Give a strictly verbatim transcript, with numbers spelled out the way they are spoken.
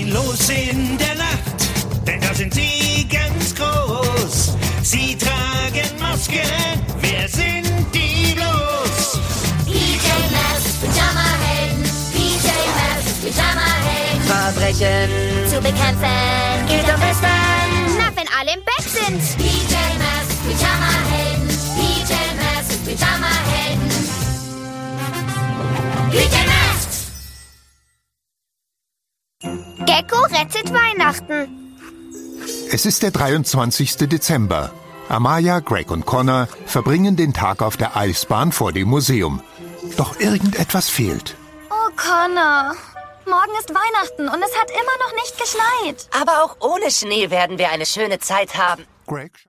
los in der Nacht, denn da sind sie ganz groß. Sie tragen Masken, wer sind die bloß? P J Masks Pyjama-Helden, P J Masks Pyjama-Helden. Verbrechen Zu bekämpfen gilt am besten. Na, wenn alle im Bett sind. P J Masks Pyjama-Helden, P J Masks Pyjama-Helden. P J Masks! Gecko rettet Weihnachten. Es ist der dreiundzwanzigste Dezember. Amaya, Greg und Connor verbringen den Tag auf der Eisbahn vor dem Museum. Doch irgendetwas fehlt. Oh, Connor. Morgen ist Weihnachten und es hat immer noch nicht geschneit. Aber auch ohne Schnee werden wir eine schöne Zeit haben. Greg